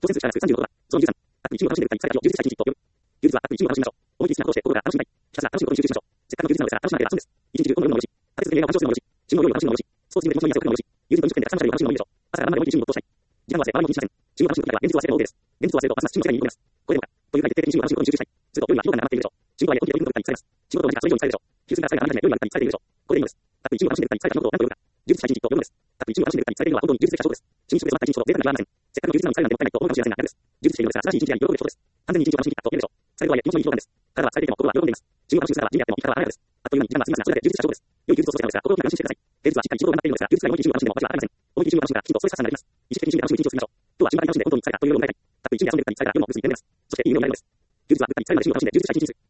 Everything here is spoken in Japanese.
当選数者数35は、その13、各一部を楽しんでる会、最大の充実した一日と、充実は各一部を楽しみましょう。思い切り好きなことをして心が楽しみたい。ひたすら楽しむことに集中しましょう。せっかくの充実なのですが、楽しまなければ損です。一日中音のようなものをし、立て続けに映画を鑑賞するのもよし、旬の料理を楽しむのもよし、スポーツジムで気持ちのいい汗をかくのもよし、友人と飲食店でたくさんしゃべるを楽しむのもいいでしょう。朝から頑張って思い切り旬を没したい。時間は忘れ、笑いも気にしません。旬を楽しむ時は現実を忘れるのも OK です。現実を忘れると、ますます旬の世界に戻ります。これでもか、という概念で徹底的に旬を楽しむことに集中したい。すると、夜は広が長くなっているでしょう。旬とはいえ、おにぎりをとる会にされます。仕事を2時間それ以上にされるでしょう。休息が疲れが長いため、夜は何かにされているでしょう。これでいいのです。たっぷり旬を楽しんでる会にされたのと何と夜か。充実した一日と夜です。たっぷり旬を楽しんでる会にされているのは本当に充実した証拠です。旬にして詰まった一日ほど贅沢にはありません。せっかくの充実なのにされるなんてもったいないと思うかもしれませんが、逆です。充実しているのですが、素晴らしい一日であり、喜べる証拠です。完全に一日を楽しみ切ったと言えるでしょう。されるとはいえ、気持ちのいい評価です。体は疲れていても心は喜んでいます。旬を楽しむ姿は地味であっても生き方は華やかです。あっという間に時間が過ぎますが、それだけ充実した証拠です。良い休日を過ごせたのですが、心を安心してください。平日はしっかり仕事を頑張っているのですが、休日が思い切り旬を楽しんでも私はありません。思い切り旬を楽しんだらきちんとストレス発散ができます。意識的に旬で楽しむ一日を過ごしましょう。今日は旬が楽しんで本当に疲れたという夜を迎えたい。たっぷり旬で遊んでる会に疲れたら夜も無事に眠れます。そしていい夢を見られます。休日は部下に疲れまで旬を楽しんで充実した一日です。